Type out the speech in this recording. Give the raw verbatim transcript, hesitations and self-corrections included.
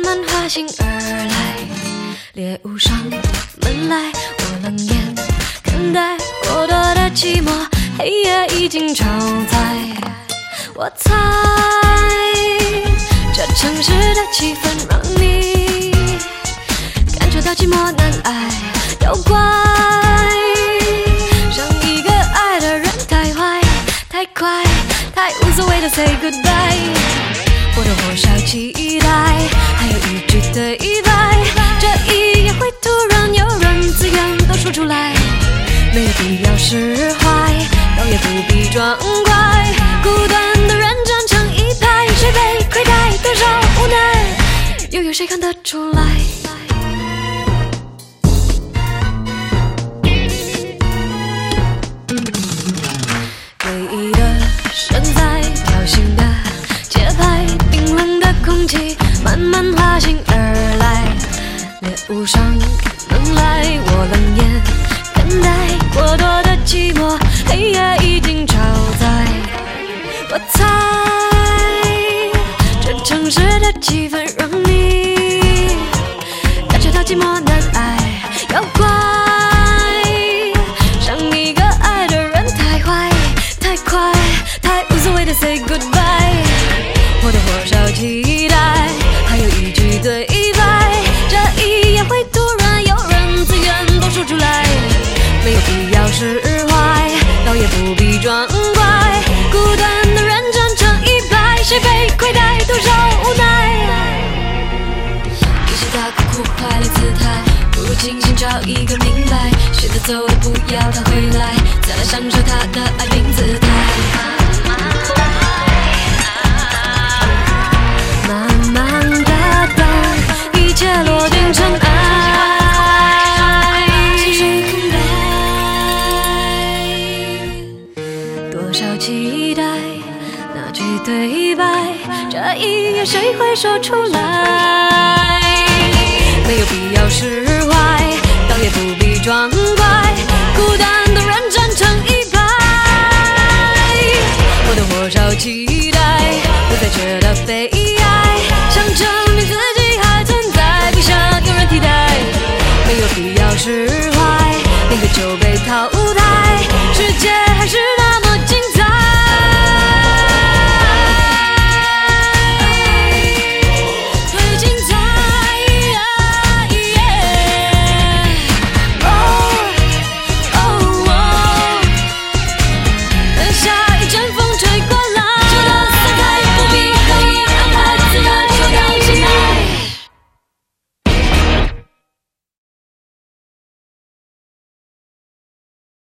慢滑行而来。猎物上门来，我冷眼看待过多的寂寞，黑夜已经超载。我猜这城市的气氛让你感觉到寂寞难挨，要怪上一个爱的人太坏太快太无所谓的 say goodbye。 我的火烧期待还有一句对白，这一夜会突然有人自愿都说出来，没有必要释怀，倒也不必装乖，孤单的人站成一排，谁被亏待多少无奈，又有谁看得出来？诡异的身材，挑衅的节拍，冰冷的空气慢慢滑行而来。猎物上门来，我冷眼看待过多的寂寞，黑夜已经超载。我猜这城市的气氛让你感觉到寂寞难挨，要怪上一个爱的人太坏太快太无所谓的 say goodbye。 我的火烧期待还有一句对白，这一夜会突然有人自愿都说出来，没有必要释怀，倒也不必装乖，孤单的人站成一排，谁被亏待多少无奈，与其大哭哭坏了姿态，不如清醒找一个明白，选择走的不要他回来，再来享受他的爱并姿态。慢慢的等，一切落定尘埃，细水空白，多少期待那句对白，这一夜谁会说出来，没有必要释怀，倒也不必装乖，孤单的人站成一排，我的火烧期